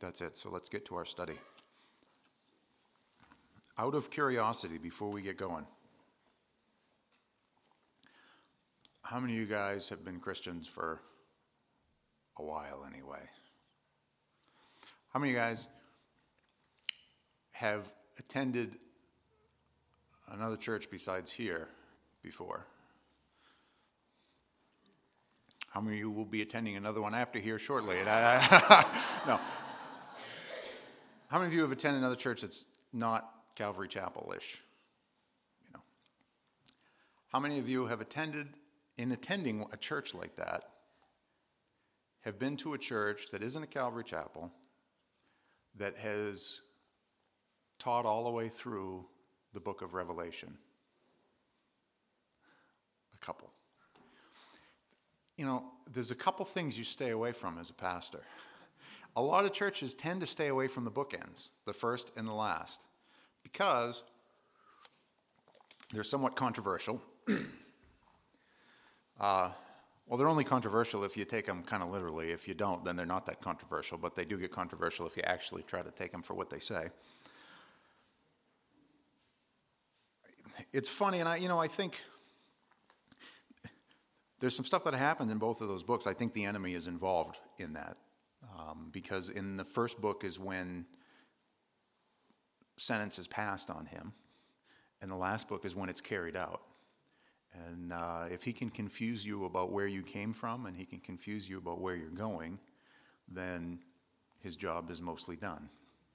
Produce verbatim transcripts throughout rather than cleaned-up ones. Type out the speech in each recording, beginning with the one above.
that's it. So let's get to our study. Out of curiosity, before we get going, how many of you guys have been Christians for a while anyway? How many of you guys have attended another church besides here before? How many of you will be attending another one after here shortly? No. How many of you have attended another church that's not Calvary Chapel-ish? You know. How many of you have attended, in attending a church like that, have been to a church that isn't a Calvary Chapel, that has taught all the way through the book of Revelation? A couple. You know, there's a couple things you stay away from as a pastor. A lot of churches tend to stay away from the bookends, the first and the last, because they're somewhat controversial. uh, well, they're only controversial if you take them kind of literally. If you don't, then they're not that controversial, but they do get controversial if you actually try to take them for what they say. It's funny, and I, you know, I think there's some stuff that happened in both of those books. I think the enemy is involved in that. Um, because in the first book is when sentence is passed on him. And the last book is when it's carried out. And uh, if he can confuse you about where you came from and he can confuse you about where you're going, then his job is mostly done.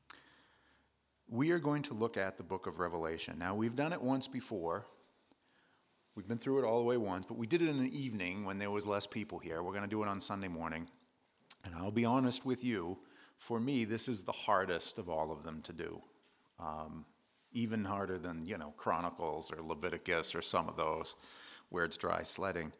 We are going to look at the book of Revelation. Now, we've done it once before. We've been through it all the way once, but we did it in the evening when there was less people here. We're going to do it on Sunday morning. And I'll be honest with you, for me, this is the hardest of all of them to do. Um, even harder than, you know, Chronicles or Leviticus or some of those where it's dry sledding.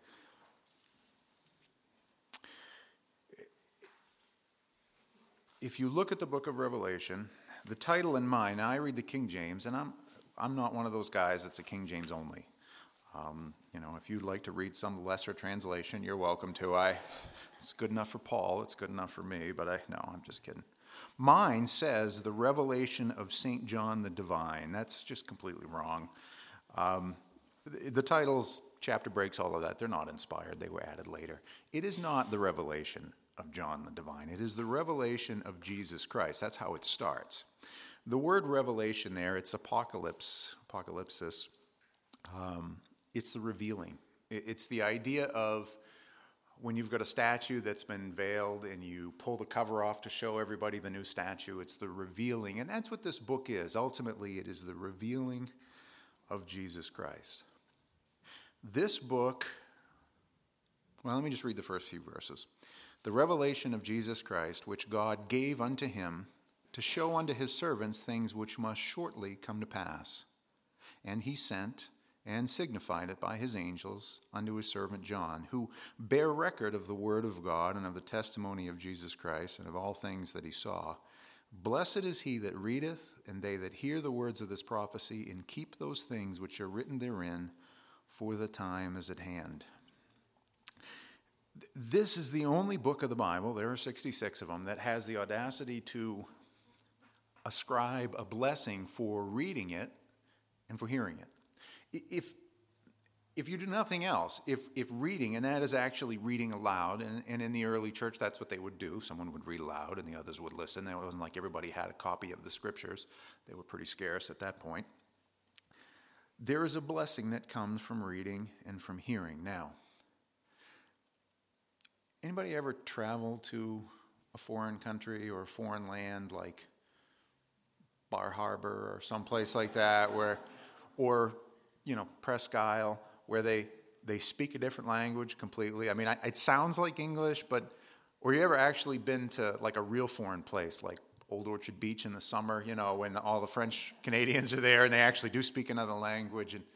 If you look at the book of Revelation, the title in mine, now I read the King James, and I'm I'm not one of those guys that's a King James only. Um, you know, if you'd like to read some lesser translation, you're welcome to. I, it's good enough for Paul. It's good enough for me. But I, no, I'm just kidding. Mine says the revelation of Saint John the Divine. That's just completely wrong. Um, the, the titles, chapter breaks, all of that, they're not inspired. They were added later. It is not the revelation of John the Divine. It is the revelation of Jesus Christ. That's how it starts. The word revelation there, it's apocalypse, apocalypsis. Um, It's the revealing. It's the idea of when you've got a statue that's been veiled and you pull the cover off to show everybody the new statue. It's the revealing. And that's what this book is. Ultimately, it is the revealing of Jesus Christ. This book, well, let me just read the first few verses. The revelation of Jesus Christ, which God gave unto him to show unto his servants things which must shortly come to pass. And he sent and signified it by his angels unto his servant John, who bear record of the word of God and of the testimony of Jesus Christ and of all things that he saw. Blessed is he that readeth, and they that hear the words of this prophecy, and keep those things which are written therein, for the time is at hand. This is the only book of the Bible, there are sixty-six of them, that has the audacity to ascribe a blessing for reading it and for hearing it. If if you do nothing else, if if reading, and that is actually reading aloud, and, and in the early church that's what they would do. Someone would read aloud and the others would listen. It wasn't like everybody had a copy of the scriptures. They were pretty scarce at that point. There is a blessing that comes from reading and from hearing. Now, anybody ever travel to a foreign country or a foreign land like Bar Harbor or someplace like that, where, or you know, Presque Isle, where they, they speak a different language completely? I mean, I, it sounds like English, but, or you ever actually been to like a real foreign place, like Old Orchard Beach in the summer, you know, when all the French Canadians are there and they actually do speak another language? And,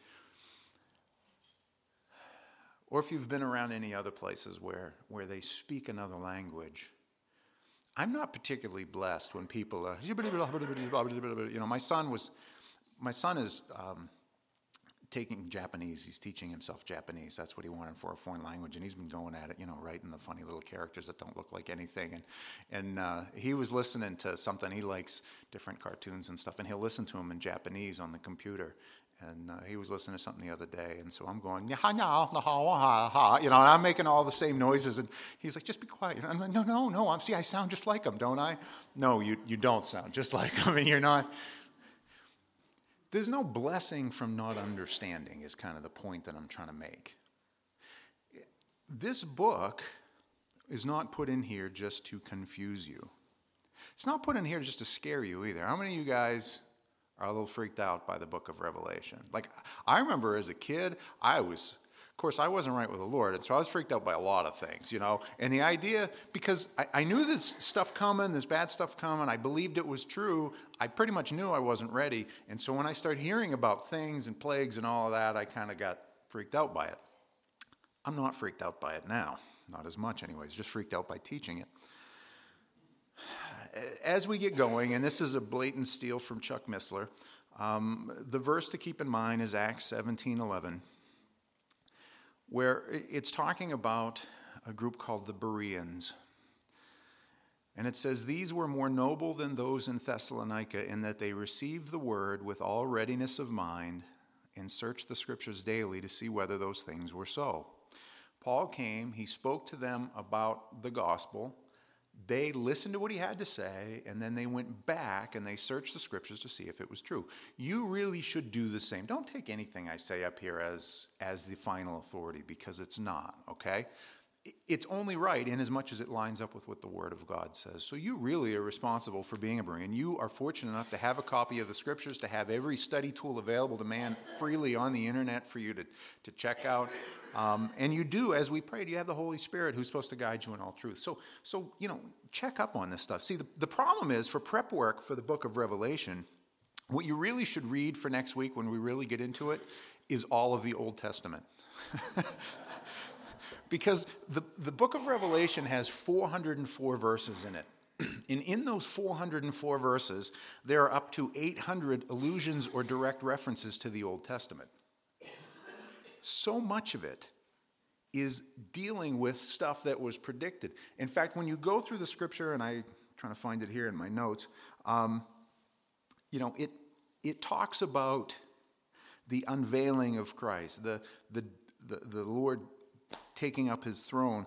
or if you've been around any other places where, where they speak another language. I'm not particularly blessed when people, uh, you know, my son was, my son is, um, taking Japanese. He's teaching himself Japanese. That's what he wanted for a foreign language, and he's been going at it, you know, writing the funny little characters that don't look like anything. And and uh, he was listening to something. He likes different cartoons and stuff, and he'll listen to them in Japanese on the computer. And uh, he was listening to something the other day, and so I'm going, you know, and I'm making all the same noises, and he's like, just be quiet. And I'm like, no, no, no. I'm see, I sound just like him, don't I? No, you you don't sound just like him, and you're not. There's no blessing from not understanding is kind of the point that I'm trying to make. This book is not put in here just to confuse you. It's not put in here just to scare you either. How many of you guys are a little freaked out by the book of Revelation? Like, I remember as a kid, I was, of course, I wasn't right with the Lord, and so I was freaked out by a lot of things, you know. And the idea, because I, I knew this stuff coming, this bad stuff coming, I believed it was true, I pretty much knew I wasn't ready. And so when I started hearing about things and plagues and all of that, I kind of got freaked out by it. I'm not freaked out by it now. Not as much anyways, just freaked out by teaching it. As we get going, and this is a blatant steal from Chuck Missler, um, the verse to keep in mind is Acts seventeen eleven, where it's talking about a group called the Bereans. And it says, these were more noble than those in Thessalonica in that they received the word with all readiness of mind and searched the scriptures daily to see whether those things were so. Paul came, he spoke to them about the gospel. They listened to what he had to say, and then they went back and they searched the scriptures to see if it was true. You really should do the same. Don't take anything I say up here as, as the final authority, because it's not, okay? It's only right in as much as it lines up with what the Word of God says. So you really are responsible for being a Berean. You are fortunate enough to have a copy of the scriptures, to have every study tool available to man freely on the internet for you to, to check out. Um, and you do, as we prayed, you have the Holy Spirit who's supposed to guide you in all truth. So, so you know, check up on this stuff. See, the, the problem is, for prep work for the book of Revelation, what you really should read for next week when we really get into it is all of the Old Testament. Because the, the book of Revelation has four hundred four verses in it. And in those four hundred four verses, there are up to eight hundred allusions or direct references to the Old Testament. So much of it is dealing with stuff that was predicted. In fact, when you go through the scripture, and I'm trying to find it here in my notes, um, you know, it it talks about the unveiling of Christ, the the the, the Lord taking up his throne.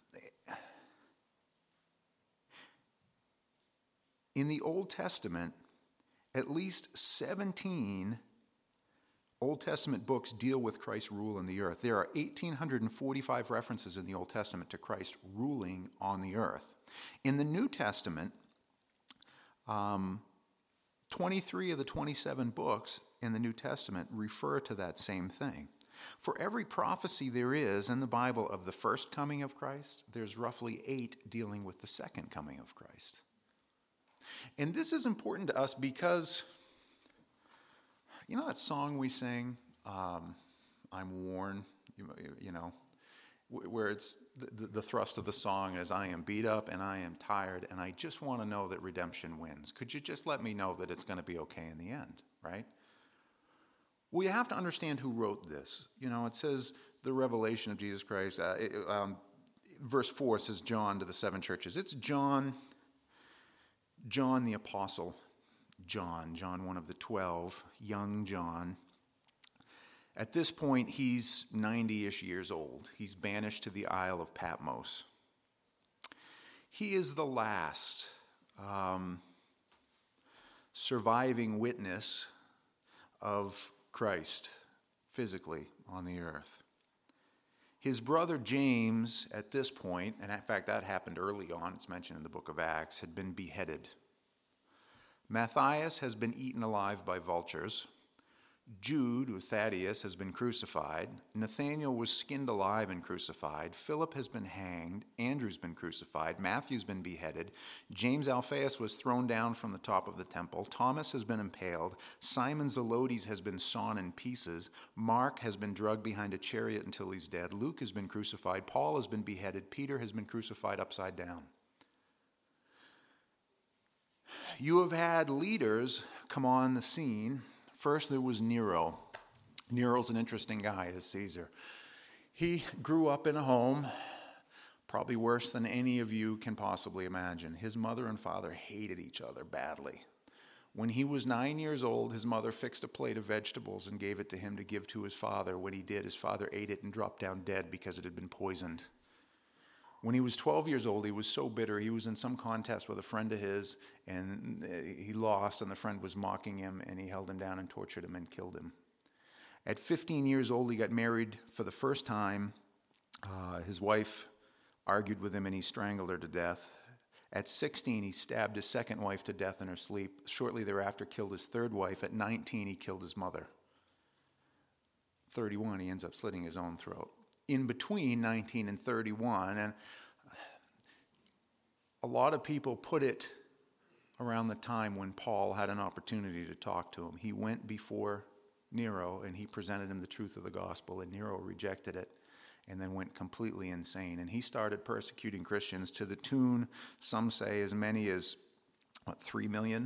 In the Old Testament, at least seventeen Old Testament books deal with Christ's rule in the earth. There are one thousand eight hundred forty-five references in the Old Testament to Christ ruling on the earth. In the New Testament, um, twenty-three of the twenty-seven books in the New Testament refer to that same thing. For every prophecy there is in the Bible of the first coming of Christ, there's roughly eight dealing with the second coming of Christ. And this is important to us because, you know that song we sing, um, I'm worn, you, you know, where it's the, the thrust of the song is, I am beat up and I am tired and I just want to know that redemption wins. Could you just let me know that it's going to be okay in the end, right? Well, you have to understand who wrote this. You know, it says the revelation of Jesus Christ. Uh, it, um, verse four says John to the seven churches. It's John, John the apostle, John, John one of the twelve, young John. At this point, he's ninety-ish years old. He's banished to the Isle of Patmos. He is the last um, surviving witness of Christ physically on the earth. His brother James, at this point, and in fact that happened early on, it's mentioned in the book of Acts, had been beheaded. Matthias has been eaten alive by vultures. Jude, or Thaddeus, has been crucified. Nathanael was skinned alive and crucified. Philip has been hanged. Andrew's been crucified. Matthew's been beheaded. James Alphaeus was thrown down from the top of the temple. Thomas has been impaled. Simon Zelotes has been sawn in pieces. Mark has been dragged behind a chariot until he's dead. Luke has been crucified. Paul has been beheaded. Peter has been crucified upside down. You have had leaders come on the scene. First, there was Nero. Nero's an interesting guy, is Caesar. He grew up in a home probably worse than any of you can possibly imagine. His mother and father hated each other badly. When he was nine years old, his mother fixed a plate of vegetables and gave it to him to give to his father. When he did, his father ate it and dropped down dead because it had been poisoned. When he was twelve years old, he was so bitter. He was in some contest with a friend of his, and he lost, and the friend was mocking him, and he held him down and tortured him and killed him. At fifteen years old, he got married for the first time. Uh, his wife argued with him, and he strangled her to death. At sixteen, he stabbed his second wife to death in her sleep. Shortly thereafter, killed his third wife. At nineteen, he killed his mother. thirty-one, he ends up slitting his own throat. In between nineteen and thirty-one, and a lot of people put it around the time when Paul had an opportunity to talk to him. He went before Nero, and he presented him the truth of the gospel, and Nero rejected it and then went completely insane. And he started persecuting Christians to the tune, some say, as many as, what, three million?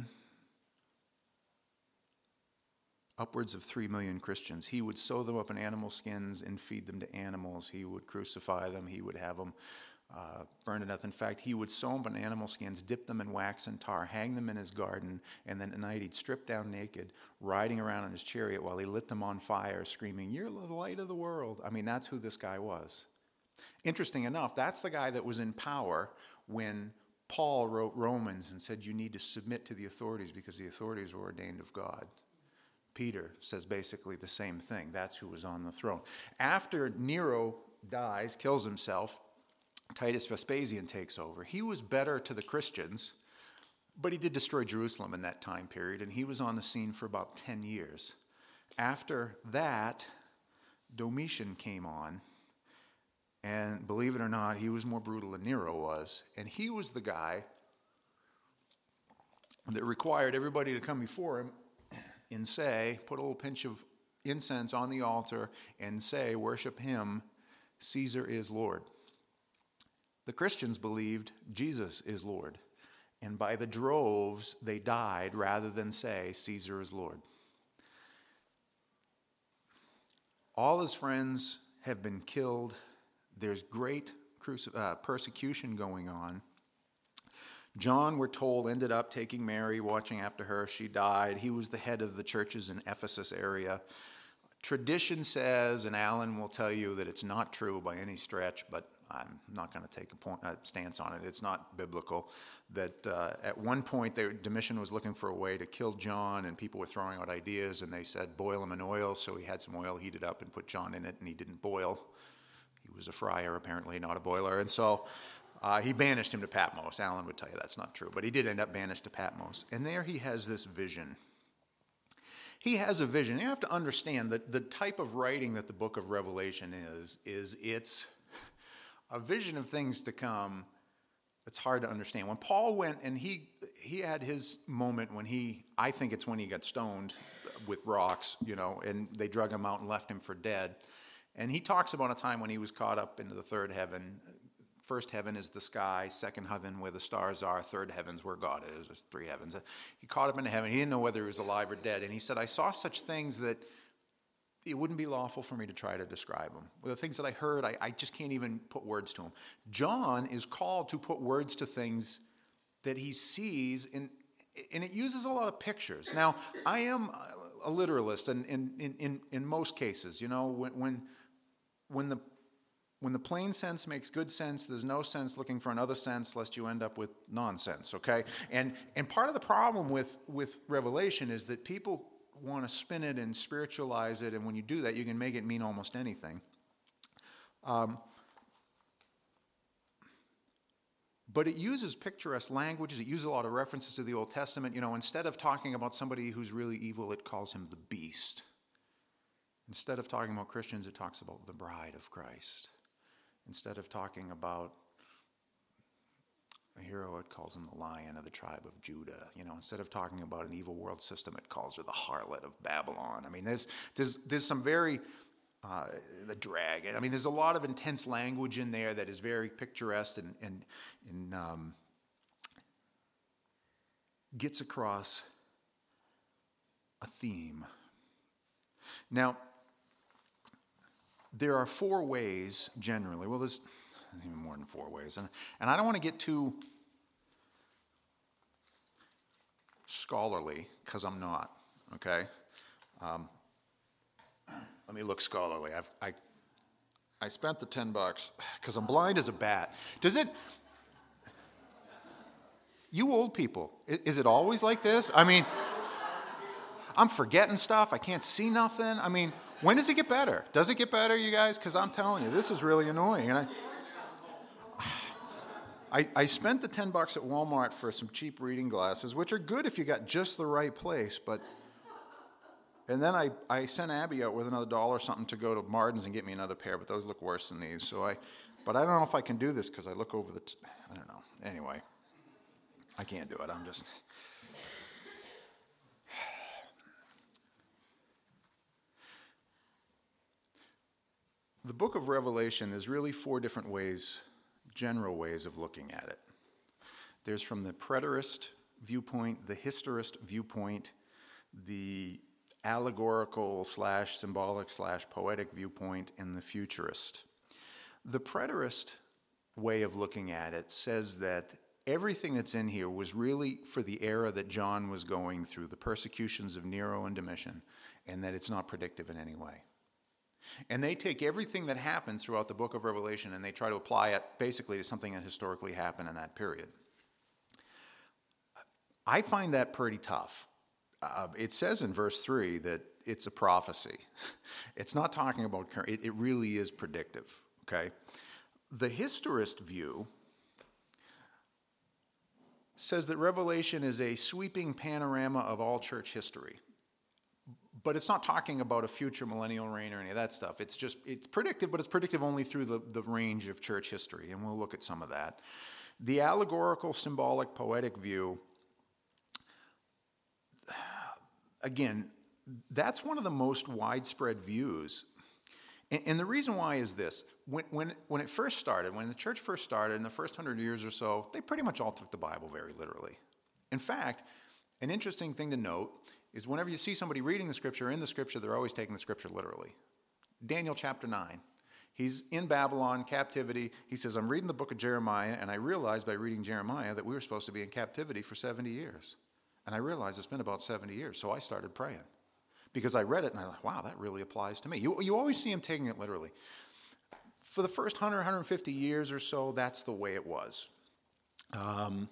Upwards of three million Christians. He would sew them up in animal skins and feed them to animals. He would crucify them. He would have them uh, burned to death. In fact, he would sew them up in animal skins, dip them in wax and tar, hang them in his garden, and then at night he'd strip down naked, riding around in his chariot while he lit them on fire, screaming, "You're the light of the world." I mean, that's who this guy was. Interesting enough, that's the guy that was in power when Paul wrote Romans and said you need to submit to the authorities because the authorities were ordained of God. Peter says basically the same thing. That's who was on the throne. After Nero dies, kills himself, Titus Vespasian takes over. He was better to the Christians, but he did destroy Jerusalem in that time period, and he was on the scene for about ten years. After that, Domitian came on, and believe it or not, he was more brutal than Nero was, and he was the guy that required everybody to come before him and say, put a little pinch of incense on the altar and say, worship him, Caesar is Lord. The Christians believed Jesus is Lord, and by the droves they died rather than say, Caesar is Lord. All his friends have been killed. There's great cruci- uh, persecution going on. John, we're told, ended up taking Mary, watching after her. She died. He was the head of the churches in Ephesus area. Tradition says, and Alan will tell you that it's not true by any stretch, but I'm not going to take a, point, a stance on it. It's not biblical. That uh, at one point, they, Domitian was looking for a way to kill John, and people were throwing out ideas, and they said, boil him in oil. So he had some oil heated up and put John in it, and he didn't boil. He was a friar, apparently, not a boiler. And so uh, he banished him to Patmos. Alan would tell you that's not true, but he did end up banished to Patmos. And there he has this vision. He has a vision. You have to understand that the type of writing that the book of Revelation is, is it's a vision of things to come that's hard to understand. When Paul went and he he had his moment when he, I think it's when he got stoned with rocks, you know, and they drug him out and left him for dead. And he talks about a time when he was caught up into the third heaven. First heaven is the sky, second heaven where the stars are, third heaven's where God is. There's three heavens. He caught up into heaven. He didn't know whether he was alive or dead. And he said, I saw such things that it wouldn't be lawful for me to try to describe them. Well, the things that I heard, I, I just can't even put words to them. John is called to put words to things that he sees, in, and it uses a lot of pictures. Now, I am a literalist in, in, in, in most cases. You know, when, when, when, the, when the plain sense makes good sense, there's no sense looking for another sense lest you end up with nonsense, okay? And, and part of the problem with, with Revelation is that people want to spin it and spiritualize it, and when you do that, you can make it mean almost anything. Um, but it uses picturesque languages. It uses a lot of references to the Old Testament. You know, instead of talking about somebody who's really evil, it calls him the beast. Instead of talking about Christians, it talks about the bride of Christ. Instead of talking about a hero, it calls him the lion of the tribe of Judah. You know, instead of talking about an evil world system, it calls her the harlot of Babylon. I mean, there's there's there's some very uh, the dragon. I mean, there's a lot of intense language in there that is very picturesque and and, and um, gets across a theme. Now, there are four ways generally. Well, there's even more than four ways. And, and I don't want to get too scholarly, because I'm not, okay? Um, let me look scholarly. I've, I I spent the ten bucks because I'm blind as a bat. Does it, you old people, is, is it always like this? I mean, I'm forgetting stuff. I can't see nothing. I mean, when does it get better? Does it get better, you guys? Because I'm telling you, this is really annoying. And I, I, I spent the ten bucks at Walmart for some cheap reading glasses, which are good if you got just the right place, but... And then I, I sent Abby out with another dollar or something to go to Martin's and get me another pair, but those look worse than these. So I, but I don't know if I can do this because I look over the, t- I don't know. Anyway, I can't do it. I'm just. The book of Revelation, there's really four different ways, general ways of looking at it. There's from the preterist viewpoint, the historist viewpoint, the allegorical slash symbolic slash poetic viewpoint, in the futurist. The preterist way of looking at it says that everything that's in here was really for the era that John was going through, the persecutions of Nero and Domitian, and that it's not predictive in any way. And they take everything that happens throughout the book of Revelation and they try to apply it basically to something that historically happened in that period. I find that pretty tough. Uh, it says in verse three that it's a prophecy. It's not talking about current, it, it really is predictive, okay? The historist view says that Revelation is a sweeping panorama of all church history. But it's not talking about a future millennial reign or any of that stuff. It's just, it's predictive, but it's predictive only through the, the range of church history, and we'll look at some of that. The allegorical, symbolic, poetic view, again, that's one of the most widespread views. And, and the reason why is this. When, when, when it first started, when the church first started, in the first hundred years or so, they pretty much all took the Bible very literally. In fact, an interesting thing to note is whenever you see somebody reading the scripture, in the scripture, they're always taking the scripture literally. Daniel chapter nine. He's in Babylon, captivity. He says, I'm reading the book of Jeremiah, and I realized by reading Jeremiah that we were supposed to be in captivity for seventy years. And I realized it's been about seventy years, so I started praying. Because I read it, and I thought, wow, that really applies to me. You, you always see him taking it literally. For the first one hundred, one hundred fifty years or so, that's the way it was. Um,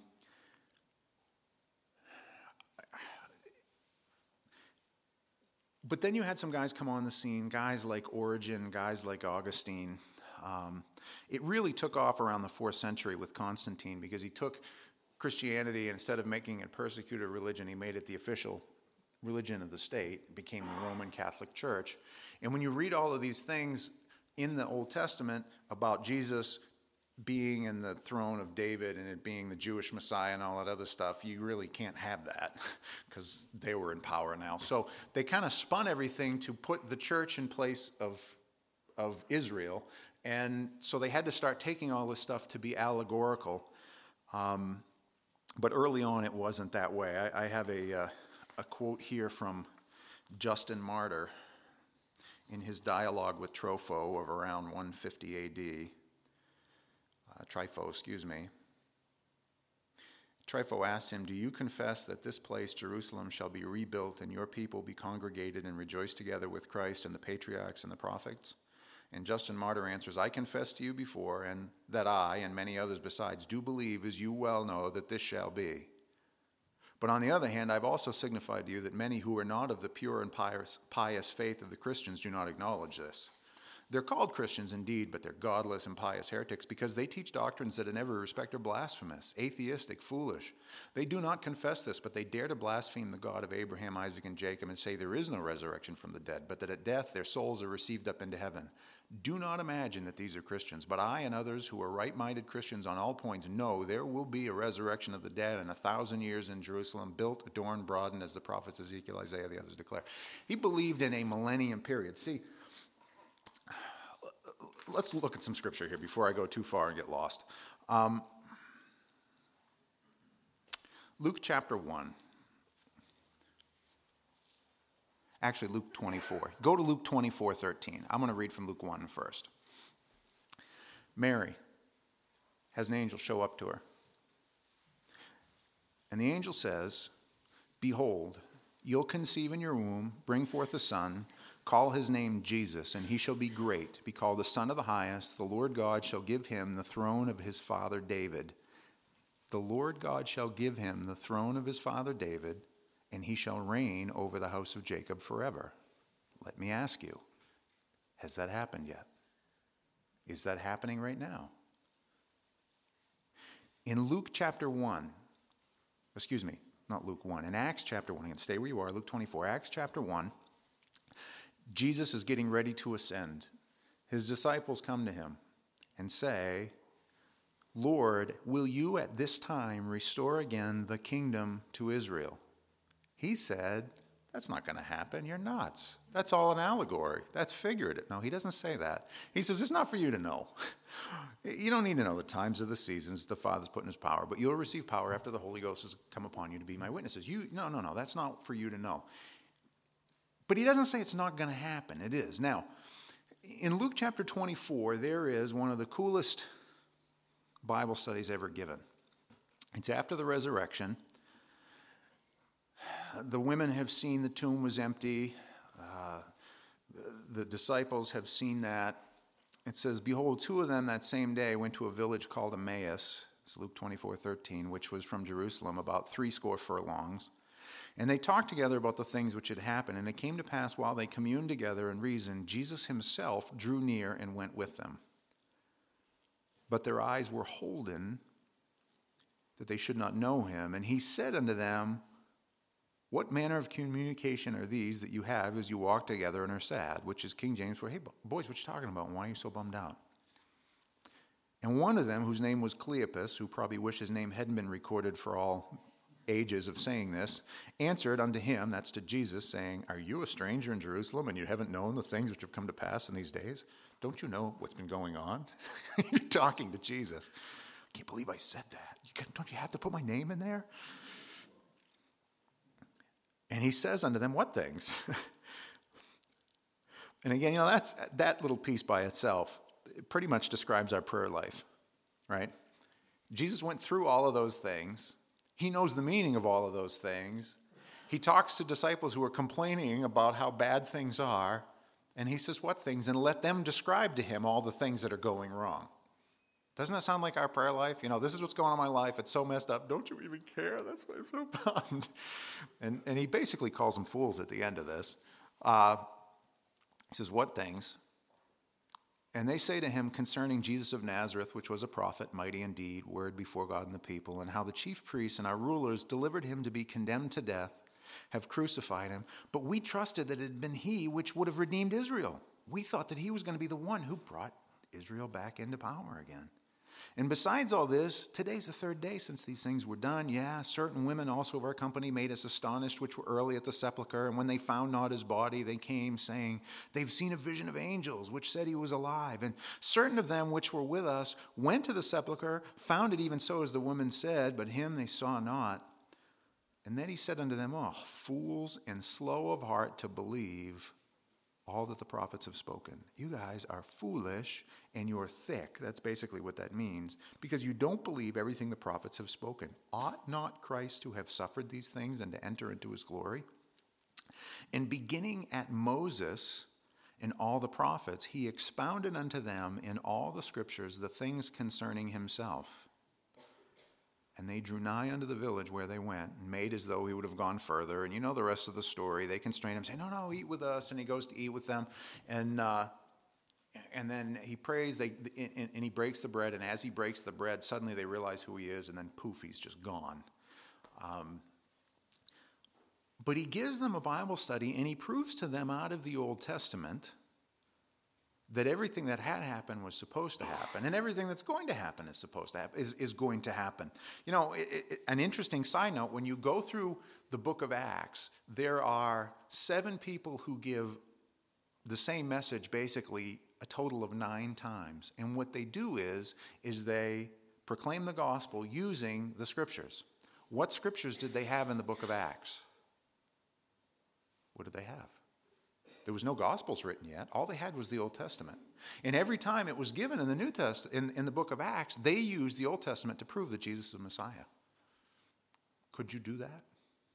but then you had some guys come on the scene, guys like Origen, guys like Augustine. Um, it really took off around the fourth century with Constantine because he took Christianity, and instead of making it a persecuted religion, he made it the official religion of the state. It became the Roman Catholic Church. And when you read all of these things in the Old Testament about Jesus being in the throne of David and it being the Jewish Messiah and all that other stuff, you really can't have that because they were in power now. So they kind of spun everything to put the church in place of, of Israel. And so they had to start taking all this stuff to be allegorical. Um, but early on, it wasn't that way. I, I have a, uh, a quote here from Justin Martyr in his dialogue with Tropho of around one fifty A D. Uh, Trypho, excuse me. Trypho asks him, do you confess that this place, Jerusalem, shall be rebuilt and your people be congregated and rejoice together with Christ and the patriarchs and the prophets? And Justin Martyr answers, I confessed to you before, and that I, and many others besides, do believe, as you well know, that this shall be. But on the other hand, I've also signified to you that many who are not of the pure and pious, pious faith of the Christians do not acknowledge this. They're called Christians indeed, but they're godless and pious heretics because they teach doctrines that in every respect are blasphemous, atheistic, foolish. They do not confess this, but they dare to blaspheme the God of Abraham, Isaac, and Jacob and say there is no resurrection from the dead, but that at death their souls are received up into heaven. Do not imagine that these are Christians, but I and others who are right-minded Christians on all points know there will be a resurrection of the dead and a thousand years in Jerusalem, built, adorned, broadened, as the prophets Ezekiel, Isaiah, the others declare. He believed in a millennium period. See, let's look at some scripture here before I go too far and get lost. Um, Luke chapter one. Actually, Luke twenty-four. Go to Luke twenty-four thirteen. I'm going to read from Luke one first. Mary has an angel show up to her. And the angel says, "Behold, you'll conceive in your womb, bring forth a son, call his name Jesus, and he shall be great, be called the Son of the Highest. The Lord God shall give him the throne of his father David. The Lord God shall give him the throne of his father David, and he shall reign over the house of Jacob forever." Let me ask you, has that happened yet? Is that happening right now? In Luke chapter one, excuse me, not Luke one, in Acts chapter one, again, stay where you are, Luke twenty-four, Acts chapter one, Jesus is getting ready to ascend. His disciples come to him and say, "Lord, will you at this time restore again the kingdom to Israel?" He said, "That's not going to happen. You're nuts. That's all an allegory. That's figurative." No, he doesn't say that. He says, it's not for you to know. You don't need to know the times of the seasons the Father's put in his power, but you'll receive power after the Holy Ghost has come upon you to be my witnesses. You, no, no, no, that's not for you to know. But he doesn't say it's not going to happen. It is. Now, in Luke chapter twenty-four, there is one of the coolest Bible studies ever given. It's after the resurrection. The women have seen the tomb was empty. Uh, the, the disciples have seen that. It says, "Behold, two of them that same day went to a village called Emmaus," it's Luke twenty-four thirteen, "which was from Jerusalem, about threescore furlongs. And they talked together about the things which had happened. And it came to pass, while they communed together and reasoned, Jesus himself drew near and went with them. But their eyes were holden, that they should not know him. And he said unto them, What manner of communication are these that you have as you walk together and are sad?" Which is King James for, "Hey, boys, what you talking about? Why are you so bummed out?" And one of them, whose name was Cleopas, who probably wished his name hadn't been recorded for all ages of saying this, answered unto him, that's to Jesus, saying, "Are you a stranger in Jerusalem, and you haven't known the things which have come to pass in these days? Don't you know what's been going on?" You're talking to Jesus. "I can't believe I said that. You can, don't you have to put my name in there?" And he says unto them, "What things?" And again, you know, that's that little piece by itself, it pretty much describes our prayer life, right? Jesus went through all of those things. He knows the meaning of all of those things. He talks to disciples who are complaining about how bad things are, and he says, "What things?" And let them describe to him all the things that are going wrong. Doesn't that sound like our prayer life? You know, this is what's going on in my life. It's so messed up. Don't you even care? That's why I'm so bummed. And, and he basically calls them fools at the end of this. Uh, he says, "What things?" And they say to him concerning Jesus of Nazareth, which was a prophet, mighty in deed, word before God and the people, and how the chief priests and our rulers delivered him to be condemned to death, have crucified him. But we trusted that it had been he which would have redeemed Israel. We thought that he was going to be the one who brought Israel back into power again. And besides all this, today's the third day since these things were done. Yeah, certain women also of our company made us astonished, which were early at the sepulchre. And when they found not his body, they came, saying, They've seen a vision of angels, which said he was alive. And certain of them which were with us went to the sepulchre, found it even so as the woman said, but him they saw not. And then he said unto them, Oh, fools and slow of heart to believe all that the prophets have spoken. You guys are foolish and you're thick. That's basically what that means, because you don't believe everything the prophets have spoken. Ought not Christ to have suffered these things and to enter into his glory? And beginning at Moses and all the prophets, he expounded unto them in all the scriptures the things concerning himself. And they drew nigh unto the village where they went, and made as though he would have gone further. And you know the rest of the story. They constrain him, say, no, no, eat with us. And he goes to eat with them. And uh, and then he prays, they, and, and he breaks the bread. And as he breaks the bread, suddenly they realize who he is. And then poof, he's just gone. Um, but he gives them a Bible study, and he proves to them out of the Old Testament that everything that had happened was supposed to happen, and everything that's going to happen is supposed to happen, is, is going to happen. You know, it, it, an interesting side note, when you go through the book of Acts, there are seven people who give the same message basically a total of nine times. And what they do is, is they proclaim the gospel using the scriptures. What scriptures did they have in the book of Acts? What did they have? There was no Gospels written yet. All they had was the Old Testament. And every time it was given in the New Testament, in, in the book of Acts, they used the Old Testament to prove that Jesus is the Messiah. Could you do that?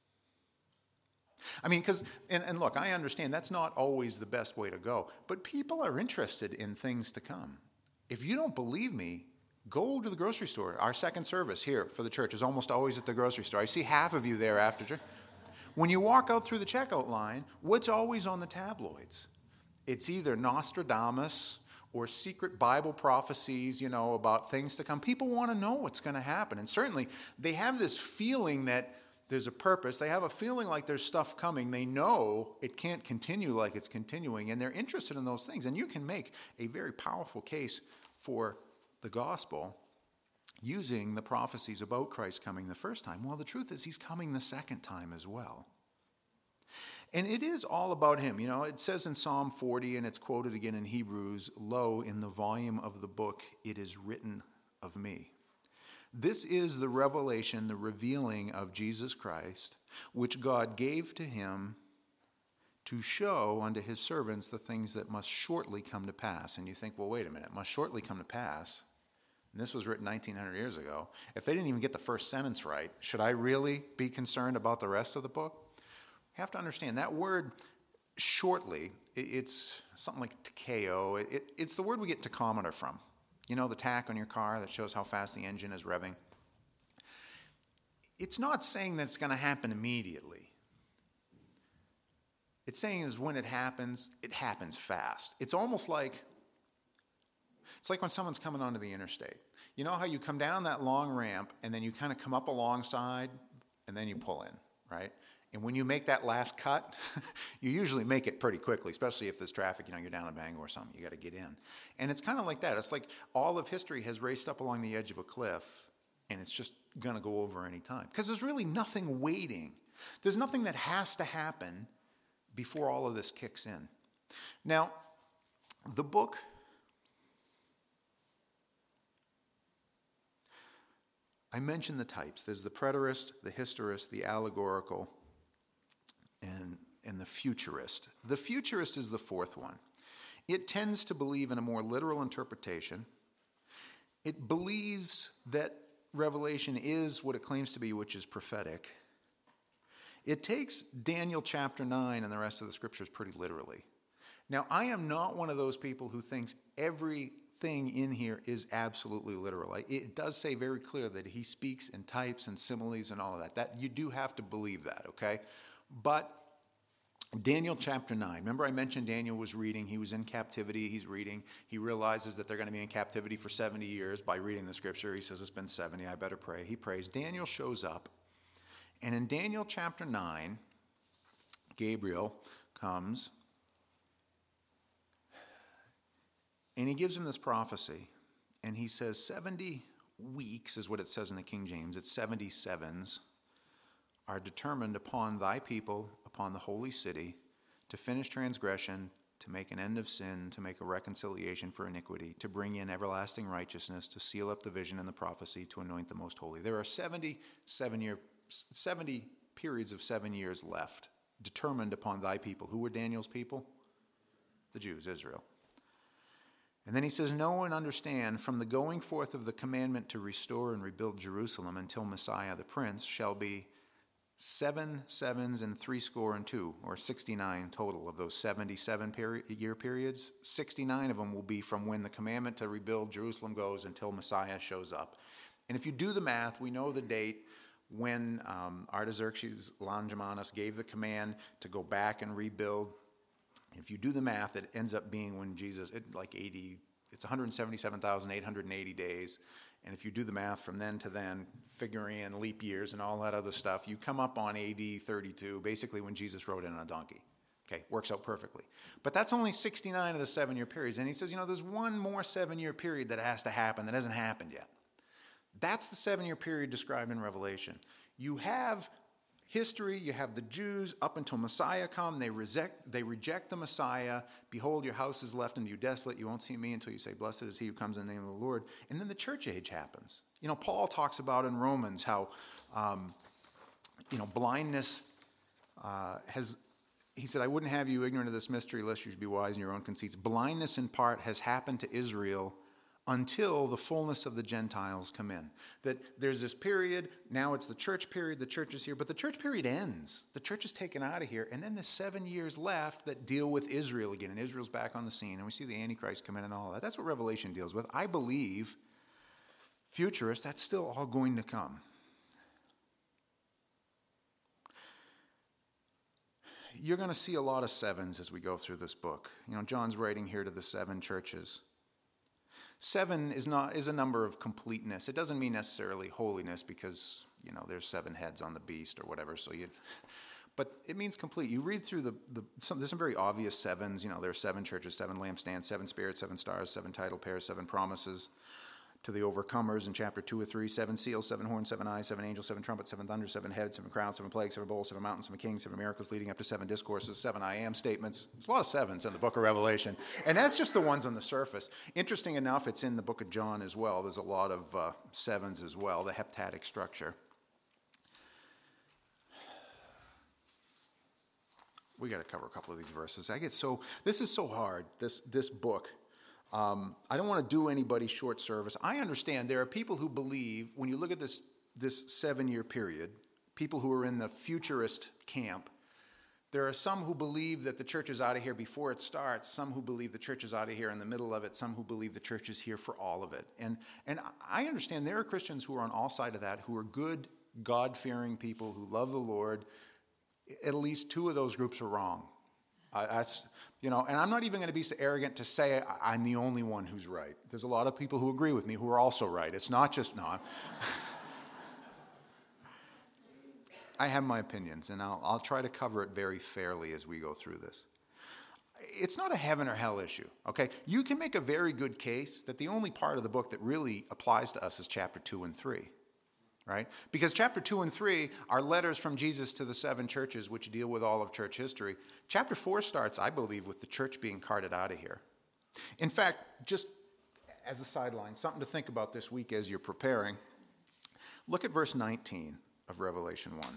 I mean, because, and, and look, I understand that's not always the best way to go, but people are interested in things to come. If you don't believe me, go to the grocery store. Our second service here for the church is almost always at the grocery store. I see half of you there after church. When you walk out through the checkout line, what's always on the tabloids? It's either Nostradamus or secret Bible prophecies, you know, about things to come. People want to know what's going to happen. And certainly they have this feeling that there's a purpose. They have a feeling like there's stuff coming. They know it can't continue like it's continuing, and they're interested in those things. And you can make a very powerful case for the gospel using the prophecies about Christ coming the first time. Well, the truth is he's coming the second time as well. And it is all about him. You know, it says in Psalm forty, and it's quoted again in Hebrews, "Lo, in the volume of the book it is written of me." This is the revelation, the revealing of Jesus Christ, which God gave to him to show unto his servants the things that must shortly come to pass. And you think, well, wait a minute, must shortly come to pass? And this was written nineteen hundred years ago. If they didn't even get the first sentence right, should I really be concerned about the rest of the book? You have to understand that word shortly, it's something like takeo. It, it's the word we get tachometer from. You know, the tack on your car that shows how fast the engine is revving. It's not saying that it's going to happen immediately. It's saying is when it happens, it happens fast. It's almost like, it's like when someone's coming onto the interstate. You know how you come down that long ramp and then you kind of come up alongside and then you pull in, right? And when you make that last cut, you usually make it pretty quickly, especially if there's traffic, you know, you're down in Bangor or something, you got to get in. And it's kind of like that. It's like all of history has raced up along the edge of a cliff, and it's just going to go over any time. Because there's really nothing waiting. There's nothing that has to happen before all of this kicks in. Now, the book, I mentioned the types. There's the preterist, the historist, the allegorical, and, and the futurist. The futurist is the fourth one. It tends to believe in a more literal interpretation. It believes that Revelation is what it claims to be, which is prophetic. It takes Daniel chapter nine and the rest of the scriptures pretty literally. Now, I am not one of those people who thinks everything in here is absolutely literal. It does say very clear that he speaks in types and similes and all of that. That you do have to believe that, okay? But Daniel chapter nine, remember I mentioned Daniel was reading, he was in captivity, he's reading, he realizes that they're going to be in captivity for seventy years by reading the scripture. He says, it's been seventy, I better pray. He prays. Daniel shows up, and in Daniel chapter nine, Gabriel comes, and he gives him this prophecy, and he says seventy weeks is what it says in the King James. It's seventy sevens are determined upon thy people, upon the holy city, to finish transgression, to make an end of sin, to make a reconciliation for iniquity, to bring in everlasting righteousness, to seal up the vision and the prophecy, to anoint the most holy. There are seventy seven year, seventy periods of seven years left, determined upon thy people. Who were Daniel's people? The Jews, Israel. And then he says, know and understand, from the going forth of the commandment to restore and rebuild Jerusalem until Messiah the Prince shall be seven sevens and three score and two, or sixty-nine total of those seventy-seven peri- year periods. sixty-nine of them will be from when the commandment to rebuild Jerusalem goes until Messiah shows up. And if you do the math, we know the date when um, Artaxerxes Longimanus gave the command to go back and rebuild. If you do the math, it ends up being when Jesus, it, like eighty, it's one hundred seventy-seven thousand eight hundred eighty days. And if you do the math from then to then, figuring in leap years and all that other stuff, you come up on A D thirty-two, basically when Jesus rode in on a donkey. Okay, works out perfectly. But that's only sixty-nine of the seven-year periods. And he says, you know, there's one more seven-year period that has to happen that hasn't happened yet. That's the seven-year period described in Revelation. You have history, you have the Jews up until Messiah come. They reject, they reject the Messiah. Behold, your house is left unto you desolate. You won't see me until you say, blessed is he who comes in the name of the Lord. And then the church age happens. You know, Paul talks about in Romans how, um, you know, blindness uh, has he said, I wouldn't have you ignorant of this mystery, lest you should be wise in your own conceits. Blindness in part has happened to Israel until the fullness of the Gentiles come in. That there's this period, now it's the church period, the church is here, but the church period ends. The church is taken out of here, and then there's seven years left that deal with Israel again, and Israel's back on the scene, and we see the Antichrist come in and all of that. That's what Revelation deals with. I believe, futurist, that's still all going to come. You're going to see a lot of sevens as we go through this book. You know, John's writing here to the seven churches. Seven is not is a number of completeness. It doesn't mean necessarily holiness because, you know, there's seven heads on the beast or whatever. So you, but it means complete. You read through the, the some, there's some very obvious sevens. You know, there are seven churches, seven lampstands, seven spirits, seven stars, seven title pairs, seven promises to the overcomers in chapter two or three, seven seals, seven horns, seven eyes, seven angels, seven trumpets, seven thunders, seven heads, seven crowns, seven plagues, seven bowls, seven mountains, seven kings, seven miracles leading up to seven discourses, seven I am statements. There's a lot of sevens in the book of Revelation. And that's just the ones on the surface. Interesting enough, it's in the book of John as well. There's a lot of uh, sevens as well, the heptadic structure. We got to cover a couple of these verses. I get so, this is so hard, this this book. Um, I don't want to do anybody short service. I understand there are people who believe, when you look at this, this seven-year period, people who are in the futurist camp, there are some who believe that the church is out of here before it starts, some who believe the church is out of here in the middle of it, some who believe the church is here for all of it. And, and I understand there are Christians who are on all sides of that, who are good, God-fearing people who love the Lord. At least two of those groups are wrong. Uh, that's, you know, and I'm not even going to be so arrogant to say I'm the only one who's right. There's a lot of people who agree with me who are also right. It's not just, no. I have my opinions, and I'll, I'll try to cover it very fairly as we go through this. It's not a heaven or hell issue, okay? You can make a very good case that the only part of the book that really applies to us is chapter two and three. Right? Because chapter two and three are letters from Jesus to the seven churches which deal with all of church history. Chapter four starts, I believe, with the church being carted out of here. In fact, just as a sideline, something to think about this week as you're preparing, look at verse nineteen of Revelation one.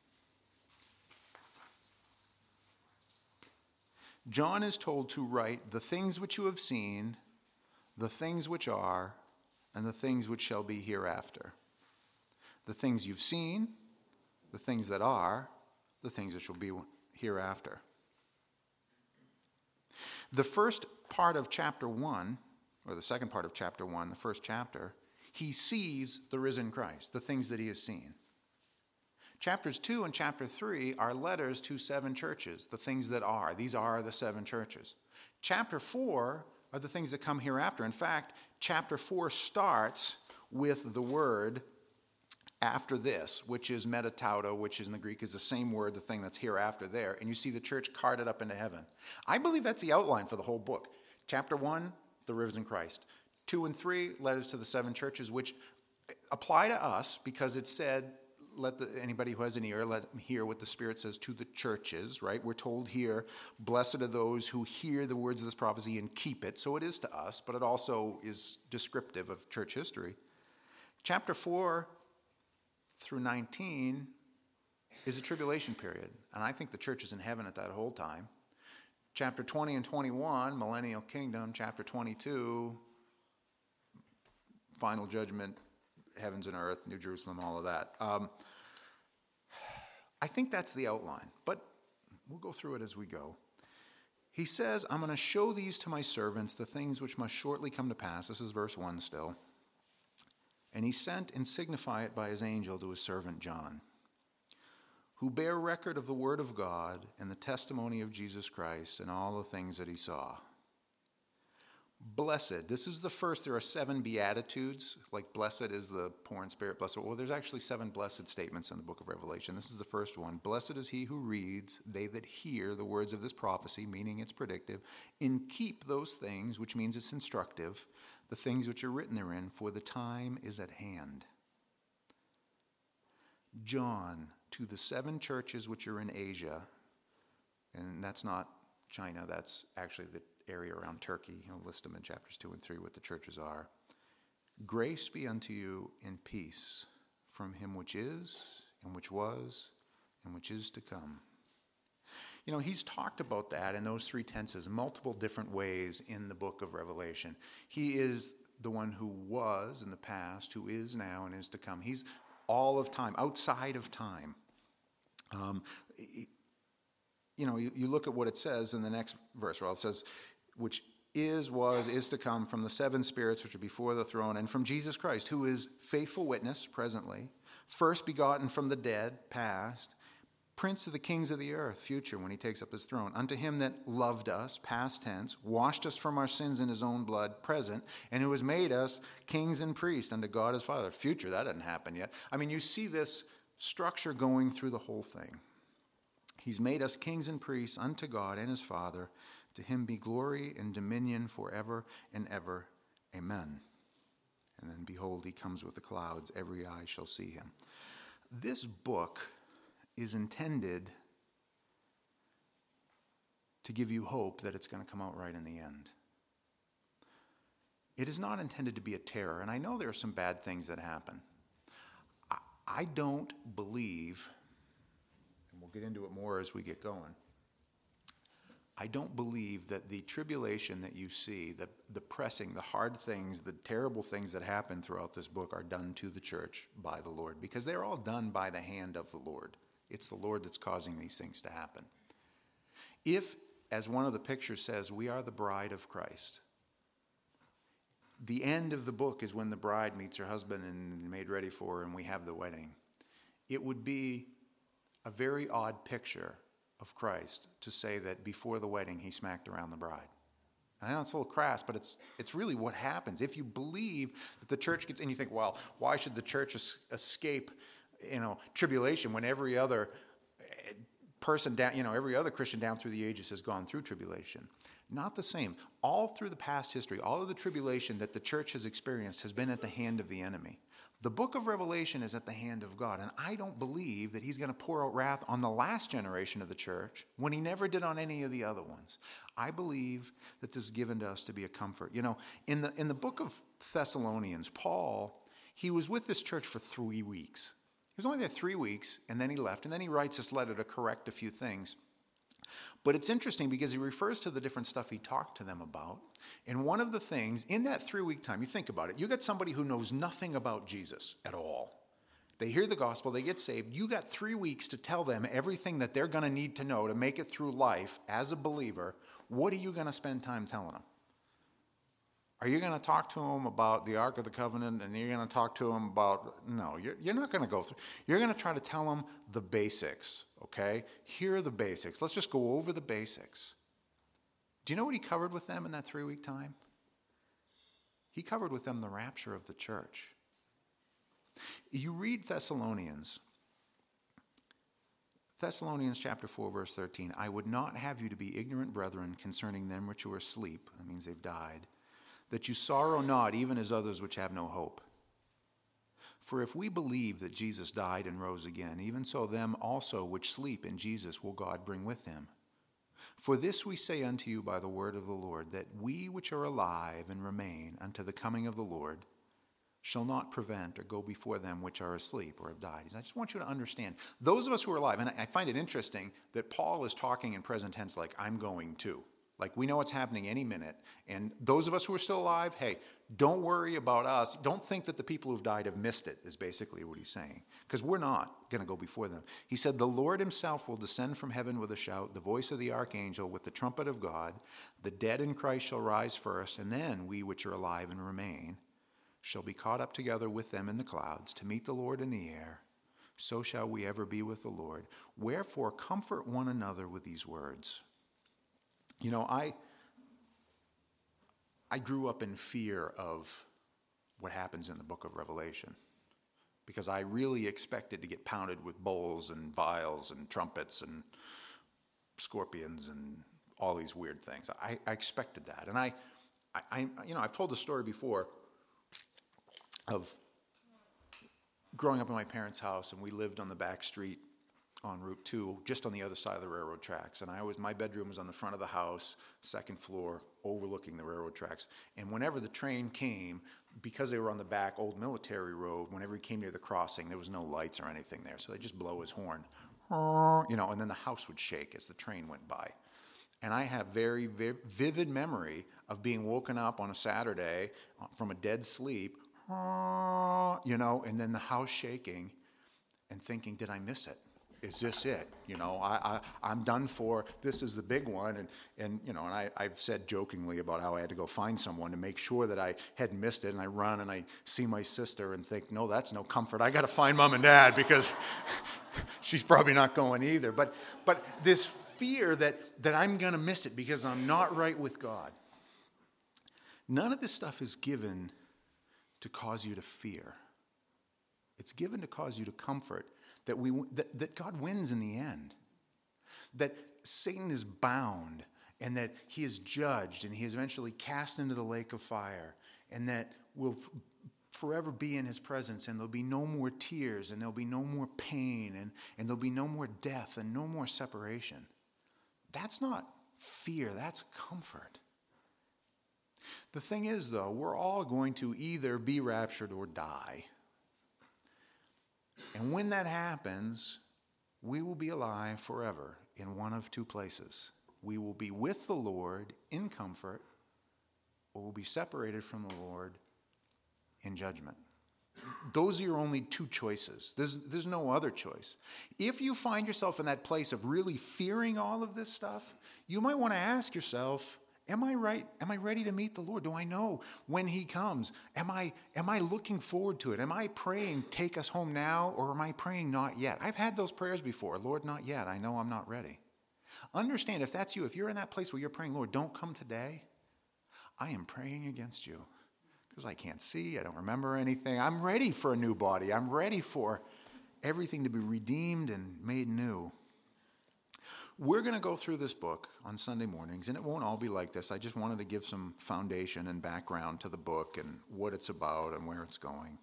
John is told to write the things which you have seen, the things which are, and the things which shall be hereafter. The things you've seen, the things that are, the things that shall be hereafter. The first part of chapter one, or the second part of chapter one, the first chapter, he sees the risen Christ, the things that he has seen. Chapters two and chapter three are letters to seven churches, the things that are. These are the seven churches. Chapter four are the things that come hereafter. In fact, chapter four starts with the word after this, which is metatauta, which is in the Greek is the same word, the thing that's hereafter there, and you see the church carted up into heaven. I believe that's the outline for the whole book. Chapter one, the risen Christ. Two and three, letters to the seven churches, which apply to us because it said, let the, anybody who has an ear, let them hear what the Spirit says to the churches, right? We're told here, blessed are those who hear the words of this prophecy and keep it. So it is to us, but it also is descriptive of church history. Chapter four through nineteen is a tribulation period. And I think the church is in heaven at that whole time. Chapter twenty and twenty-one, millennial kingdom. Chapter twenty-two, final judgment, heavens and earth, New Jerusalem, all of that. Um, I think that's the outline, but we'll go through it as we go. He says, I'm going to show these to my servants, the things which must shortly come to pass. This is verse one still. And he sent and signified it by his angel to his servant John, who bear record of the word of God and the testimony of Jesus Christ and all the things that he saw. Blessed, this is the first, there are seven beatitudes, like blessed is the poor in spirit, blessed. Well, there's actually seven blessed statements in the book of Revelation. This is the first one. Blessed is he who reads, they that hear the words of this prophecy, meaning it's predictive, and keep those things, which means it's instructive, the things which are written therein, for the time is at hand. John, to the seven churches which are in Asia, and that's not China, that's actually the area around Turkey. He'll list them in chapters two and three, what the churches are. Grace be unto you in peace from him which is, and which was, and which is to come. You know, he's talked about that in those three tenses multiple different ways in the book of Revelation. He is the one who was in the past, who is now, and is to come. He's all of time, outside of time. Um, you know, you, you look at what it says in the next verse. Well, it says, which is, was, is to come, from the seven spirits which are before the throne, and from Jesus Christ, who is faithful witness, presently, first begotten from the dead, past, Prince of the kings of the earth, future, when he takes up his throne. Unto him that loved us, past tense, washed us from our sins in his own blood, present, and who has made us kings and priests unto God his Father. Future, that didn't happen yet. I mean, you see this structure going through the whole thing. He's made us kings and priests unto God and his Father. To him be glory and dominion forever and ever. Amen. And then behold, he comes with the clouds. Every eye shall see him. This book is intended to give you hope that it's going to come out right in the end. It is not intended to be a terror, and I know there are some bad things that happen. I, I don't believe, and we'll get into it more as we get going, I don't believe that the tribulation that you see, the, the pressing, the hard things, the terrible things that happen throughout this book are done to the church by the Lord, because they're all done by the hand of the Lord. It's the Lord that's causing these things to happen. If, as one of the pictures says, we are the bride of Christ, the end of the book is when the bride meets her husband and made ready for her, and we have the wedding. It would be a very odd picture of Christ to say that before the wedding he smacked around the bride. I know it's a little crass, but it's it's really what happens. If you believe that the church gets, and you think, well, why should the church es- escape you know, tribulation when every other person down, you know, every other Christian down through the ages has gone through tribulation? Not the same. All through the past history, all of the tribulation that the church has experienced has been at the hand of the enemy. The book of Revelation is at the hand of God, and I don't believe that he's going to pour out wrath on the last generation of the church when he never did on any of the other ones. I believe that this is given to us to be a comfort. You know, in the in the book of Thessalonians, Paul, he was with this church for three weeks. He was only there three weeks, and then he left, and then he writes this letter to correct a few things. But it's interesting because he refers to the different stuff he talked to them about. And one of the things, in that three-week time, you think about it, you got somebody who knows nothing about Jesus at all. They hear the gospel, they get saved. You got three weeks to tell them everything that they're going to need to know to make it through life as a believer. What are you going to spend time telling them? Are you going to talk to them about the Ark of the Covenant, and you're going to talk to them about, no, you're, you're not going to go through. You're going to try to tell them the basics, okay? Here are the basics. Let's just go over the basics. Do you know what he covered with them in that three-week time? He covered with them the rapture of the church. You read Thessalonians, Thessalonians chapter four, verse thirteen, I would not have you to be ignorant, brethren, concerning them which are asleep, that means they've died, that you sorrow not, even as others which have no hope. For if we believe that Jesus died and rose again, even so them also which sleep in Jesus will God bring with him. For this we say unto you by the word of the Lord, that we which are alive and remain unto the coming of the Lord shall not prevent or go before them which are asleep or have died. I just want you to understand, those of us who are alive, and I find it interesting that Paul is talking in present tense like, I'm going to. Like, we know what's happening any minute. And those of us who are still alive, hey, don't worry about us. Don't think that the people who've died have missed it, is basically what he's saying. Because we're not going to go before them. He said, the Lord himself will descend from heaven with a shout, the voice of the archangel, with the trumpet of God. The dead in Christ shall rise first, and then we which are alive and remain shall be caught up together with them in the clouds to meet the Lord in the air. So shall we ever be with the Lord. Wherefore, comfort one another with these words. You know, I I grew up in fear of what happens in the book of Revelation because I really expected to get pounded with bowls and vials and trumpets and scorpions and all these weird things. I, I expected that. And I, I, you know, I've told the story before of growing up in my parents' house, and we lived on the back street on Route two, just on the other side of the railroad tracks. And I was, my bedroom was on the front of the house, second floor, overlooking the railroad tracks. And whenever the train came, because they were on the back old military road, whenever he came near the crossing, there was no lights or anything there. So they just blow his horn. you know, and then the house would shake as the train went by. And I have very, very vivid memory of being woken up on a Saturday from a dead sleep, you know, and then the house shaking and thinking, did I miss it? Is this it? You know, I, I, I'm done for. This is the big one. And, and you know, and I, I've said jokingly about how I had to go find someone to make sure that I hadn't missed it. And I run and I see my sister and think, no, that's no comfort. I got to find mom and dad because she's probably not going either. But, but this fear that, that I'm going to miss it because I'm not right with God. None of this stuff is given to cause you to fear. It's given to cause you to comfort. That, we, that, that God wins in the end. That Satan is bound and that he is judged and he is eventually cast into the lake of fire and that we'll f- forever be in his presence and there'll be no more tears and there'll be no more pain and, and there'll be no more death and no more separation. That's not fear, that's comfort. The thing is, though, we're all going to either be raptured or die. And when that happens, we will be alive forever in one of two places. We will be with the Lord in comfort, or we'll be separated from the Lord in judgment. Those are your only two choices. There's, there's no other choice. If you find yourself in that place of really fearing all of this stuff, you might want to ask yourself, am I right? Am I ready to meet the Lord? Do I know when he comes? Am I, am I looking forward to it? Am I praying, take us home now, or am I praying not yet? I've had those prayers before. Lord, not yet. I know I'm not ready. Understand, if that's you, if you're in that place where you're praying, Lord, don't come today, I am praying against you because I can't see. I don't remember anything. I'm ready for a new body. I'm ready for everything to be redeemed and made new. We're going to go through this book on Sunday mornings, and it won't all be like this. I just wanted to give some foundation and background to the book and what it's about and where it's going.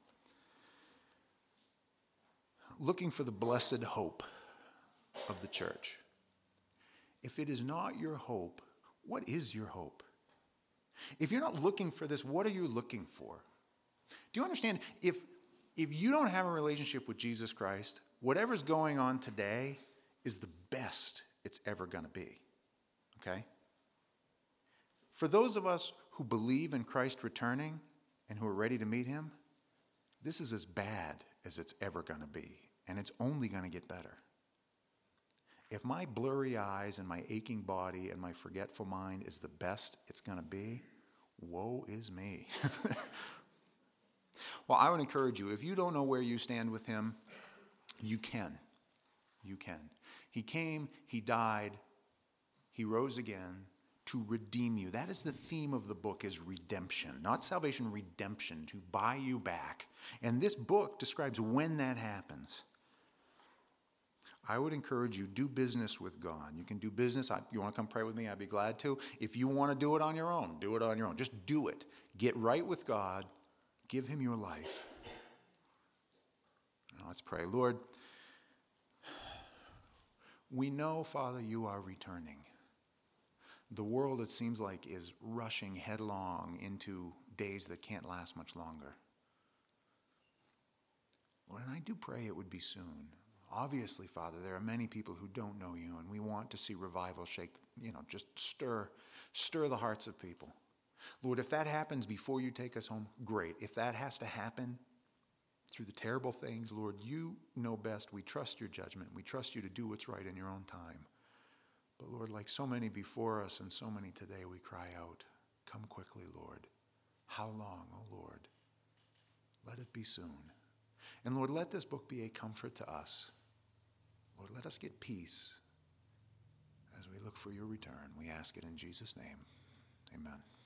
Looking for the blessed hope of the church. If it is not your hope, what is your hope? If you're not looking for this, what are you looking for? Do you understand? If, if you don't have a relationship with Jesus Christ, whatever's going on today is the best it's ever going to be, okay? For those of us who believe in Christ returning and who are ready to meet him, this is as bad as it's ever going to be, and it's only going to get better. If my blurry eyes and my aching body and my forgetful mind is the best it's going to be, woe is me. Well, I would encourage you, if you don't know where you stand with him, you can. You can. He came, he died, he rose again to redeem you. That is the theme of the book, is redemption. Not salvation, redemption, to buy you back. And this book describes when that happens. I would encourage you, do business with God. You can do business. I, you want to come pray with me? I'd be glad to. If you want to do it on your own, do it on your own. Just do it. Get right with God. Give him your life. Now let's pray. Lord, we know, Father, you are returning. The world, it seems like, is rushing headlong into days that can't last much longer. Lord, and I do pray it would be soon. Obviously, Father, there are many people who don't know you, and we want to see revival shake, you know, just stir, stir the hearts of people. Lord, if that happens before you take us home, great. If that has to happen through the terrible things, Lord, you know best. We trust your judgment. We trust you to do what's right in your own time. But Lord, like so many before us and so many today, we cry out, come quickly, Lord. How long, O Lord? Let it be soon. And Lord, let this book be a comfort to us. Lord, let us get peace as we look for your return. We ask it in Jesus' name. Amen.